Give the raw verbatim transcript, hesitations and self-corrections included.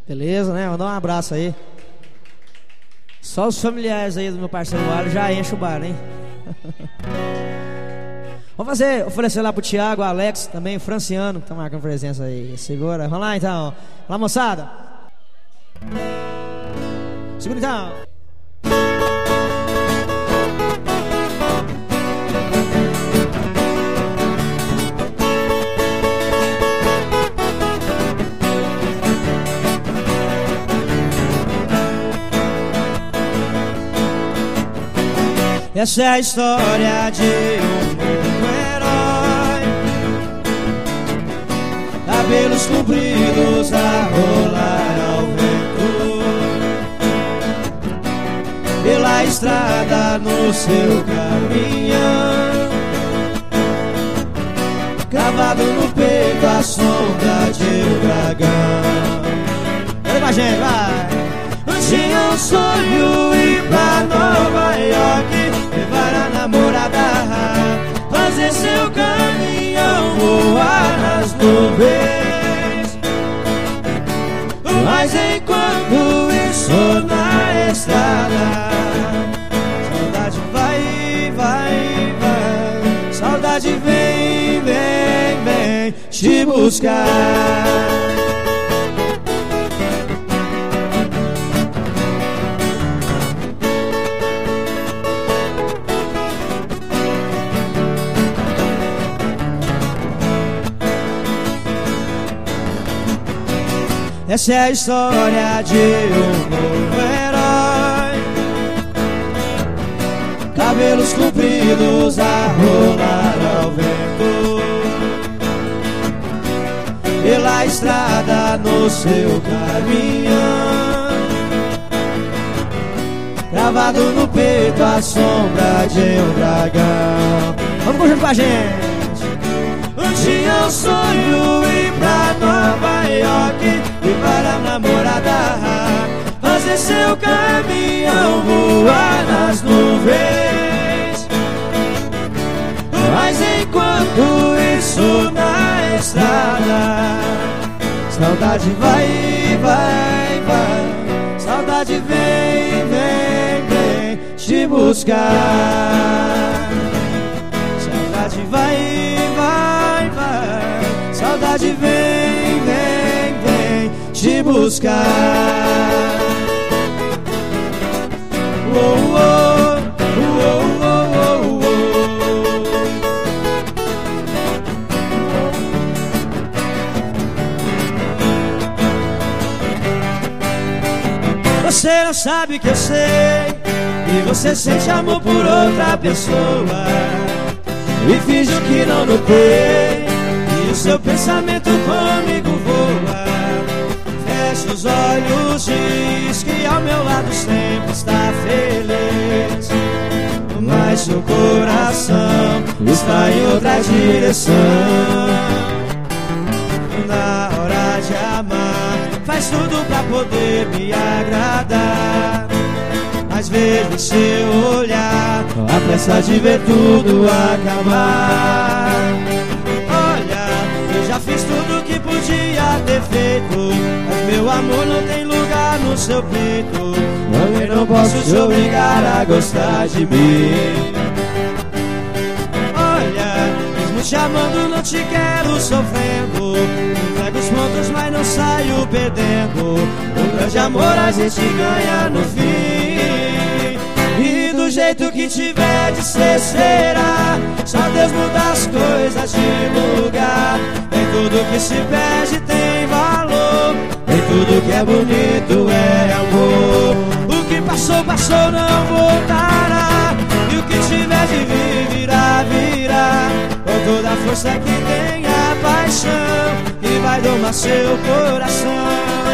Beleza, né? Mandar um abraço aí. Só os familiares aí do meu parceiro Alho já enche o bar, hein? Vamos fazer, oferecer lá pro Thiago, Alex, também o Franciano, que tá marcando presença aí. Segura, vamos lá então. Vamos lá, moçada. Segura então. Essa é a história de um novo herói, cabelos compridos a rolar ao vento, pela estrada no seu caminhão, cravado no peito a sombra de um dragão. Olha com a gente, vai! Tinha um sonho ir pra Nova York, levar a namorada, fazer seu caminhão voar nas nuvens. Mas enquanto isso na estrada, saudade vai, vai, vai, saudade vem, vem, vem te buscar. Essa é a história de um novo herói, cabelos compridos a rolar ao vento, pela estrada no seu caminhão, gravado no peito a sombra de um dragão. Vamos junto com a gente! Tinha um sonho ir pra Nova York, levar a namorada, fazer seu caminhão voar nas nuvens. Mas enquanto isso na estrada, saudade vai, vai, vai, saudade vem, vem, vem te buscar. Saudade vai, vai, vai, saudade vem, vem, vem te buscar. Oh, oh, oh, oh, oh, oh. Você não sabe que eu sei, e você sente amor por outra pessoa, e finge que não notei, e o seu pensamento comigo voa. Fecha os olhos, diz que ao meu lado sempre está feliz, mas seu coração está em outra direção. Na hora de amar, faz tudo pra poder me agradar, mas vejo em seu olhar a pressa de ver tudo acabar. Olha, eu já fiz tudo que podia ter feito, mas meu amor não tem lugar no seu peito. Também não posso te obrigar a gostar de mim. Olha, mesmo te amando não te quero sofrendo, entrego os pontos mas não saio perdendo. Um grande amor a gente ganha no fim, e do jeito que tiver de ser será. Só Deus muda as coisas de lugar, nem tudo que se perde tem valor, nem tudo que é bonito é amor. O que passou, passou, não voltará, e o que tiver de vir, virá, virá, com toda a força que tem a paixão, que vai domar seu coração.